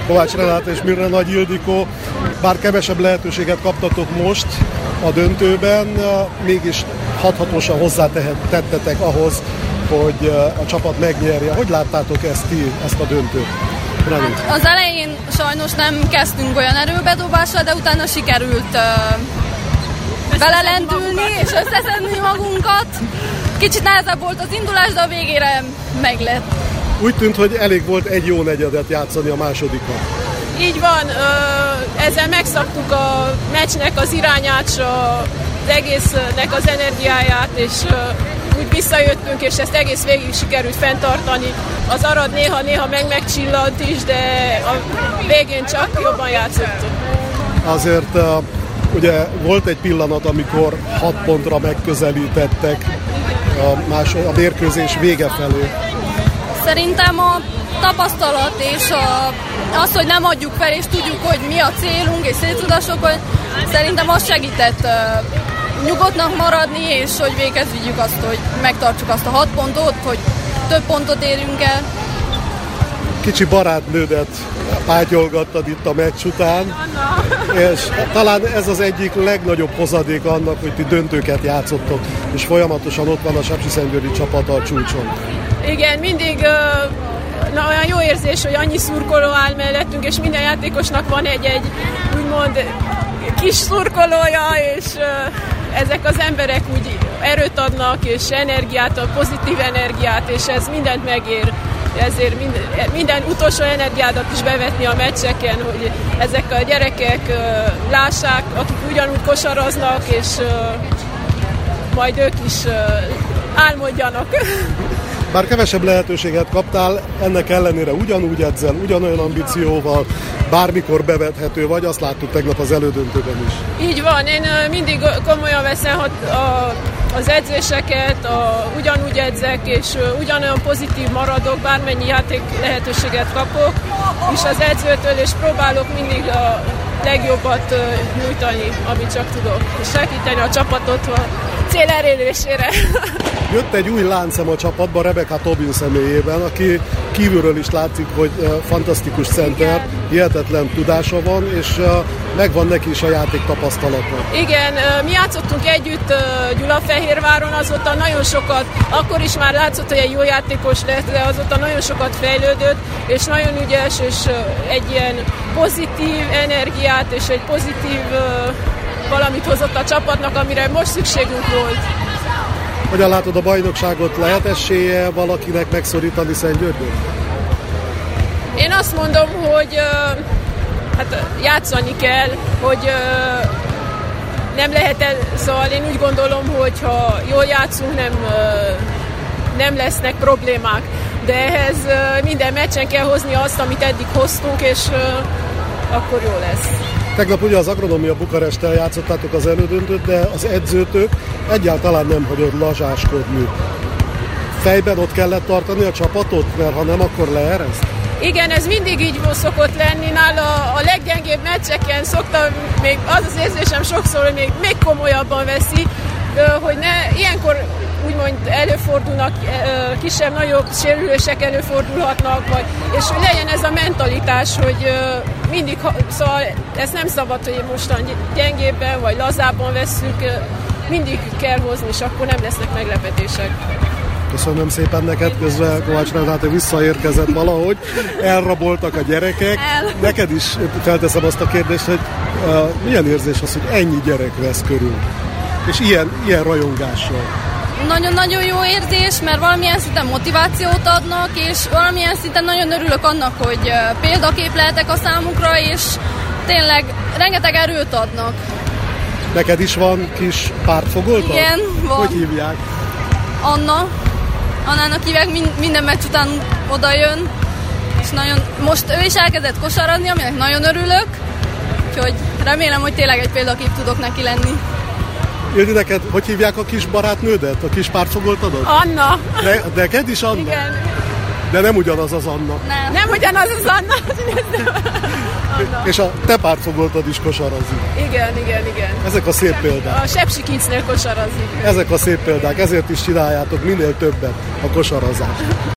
Kovács Renáta és Mirre Nagy Ildikó, bár kevesebb lehetőséget kaptatok most a döntőben, mégis hathatósan hozzátettetek ahhoz, hogy a csapat megnyerje. Hogy láttátok ezt a döntőt? Hát az elején sajnos nem kezdtünk olyan erőbedobással, de utána sikerült belelendülni és összeszedni magunkat. Kicsit nehezebb volt az indulás, de a végére meglett. Úgy tűnt, hogy elég volt egy jó negyedet játszani a másodiknak. Így van, ezzel megszabtuk a meccsnek az irányát, az egésznek az energiáját, és úgy visszajöttünk, és ezt egész végig sikerült fenntartani. Az Arad néha megcsillant is, de a végén csak jobban játszottunk. Azért ugye volt egy pillanat, amikor 6 pontra megközelítettek a mérkőzés vége felé. Szerintem a tapasztalat és az, hogy nem adjuk fel, és tudjuk, hogy mi a célunk, és szétudások, hogy szerintem az segített nyugodtnak maradni, és hogy véghez vigyük azt, hogy megtartsuk azt a 6 pontot, hogy több pontot érjünk el. Kicsi barátnődet pátyolgattad itt a meccs után, és talán ez az egyik legnagyobb hozadék annak, hogy ti döntőket játszottok, és folyamatosan ott van a Sepsiszentgyörgyi csapata a csúcson. Igen, mindig olyan jó érzés, hogy annyi szurkoló áll mellettünk, és minden játékosnak van egy úgymond kis szurkolója, és ezek az emberek úgy erőt adnak, és energiát, pozitív energiát, és ez mindent megér. Ezért minden utolsó energiádat is bevetni a meccseken, hogy ezek a gyerekek lássák, akik ugyanúgy kosaraznak, és majd ők is álmodjanak. Bár kevesebb lehetőséget kaptál, ennek ellenére ugyanúgy edzel, ugyanolyan ambícióval, bármikor bevethető vagy, azt láttuk tegnap az elődöntőben is. Így van, én mindig komolyan veszem az edzéseket, ugyanúgy edzek, és ugyanolyan pozitív maradok, bármennyi játék lehetőséget kapok, és az edzőtől, és próbálok mindig a legjobbat nyújtani, amit csak tudok, és segíteni a csapatot a cél elérésére. Jött egy új láncszem a csapatba, Rebecca Tobin személyében, aki kívülről is látszik, hogy fantasztikus center, hihetetlen tudása van, és megvan neki is a játék tapasztalata. Igen, mi játszottunk együtt Gyulafehérváron, azóta nagyon sokat, akkor is már látszott, hogy egy jó játékos lett, de azóta nagyon sokat fejlődött, és nagyon ügyes, és egy ilyen pozitív energiát, és egy pozitív valamit hozott a csapatnak, amire most szükségünk volt. Hogyan látod a bajnokságot? Lehet esélye valakinek megszorítani Szentgyörgyön? Én azt mondom, hogy hát játszani kell, hogy nem lehet szóval én úgy gondolom, hogy ha jól játszunk, nem lesznek problémák. De ehhez minden meccsen kell hozni azt, amit eddig hoztunk, és akkor jó lesz. Tegnap ugye az Agronomia Bukaresttel játszottátok az elődöntőt, de az edzőtök egyáltalán nem hagyott lazsáskodni. Fejben ott kellett tartani a csapatot, mert ha nem, akkor leereszt? Igen, ez mindig így szokott lenni. Nála a leggyengébb meccseken szoktam, még az az érzésem sokszor, hogy még komolyabban veszi, hogy ilyenkor úgymond előfordulnak, kisebb-nagyobb sérülések előfordulhatnak, és hogy legyen ez a mentalitás, hogy mindig, szóval ez nem szabad, hogy mostan gyengébben vagy lazábban vesszük, mindig kell hozni, és akkor nem lesznek meglepetések. Köszönöm szépen neked, közben Kovács Renáta visszaérkezett valahogy, elraboltak a gyerekek. Neked is felteszem azt a kérdést, hogy milyen érzés az, hogy ennyi gyerek vesz körül, és ilyen rajongással? Nagyon-nagyon jó érzés, mert valamilyen szinten motivációt adnak, és valamilyen szinten nagyon örülök annak, hogy példakép lehetek a számukra, és tényleg rengeteg erőt adnak. Neked is van kis pártfogoltad? Igen, van. Hogy hívják? Annának hívják, minden meccs után oda jön, és most ő is elkezdett kosarazni, aminek nagyon örülök, úgyhogy remélem, hogy tényleg egy példakép tudok neki lenni. Ildi, neked, hogy hívják a kis barátnődet, a kis pártfogoltadat? Anna. Neked is Anna? Igen. De nem ugyanaz az Anna. Nem ugyanaz az Anna. Anna. És a te pártfogoltad is kosarazik. Igen. Ezek a szép példák. A Sepsi Kidsnél kosarazik. Ezek a szép példák, ezért is csináljátok minél többet a kosarazást.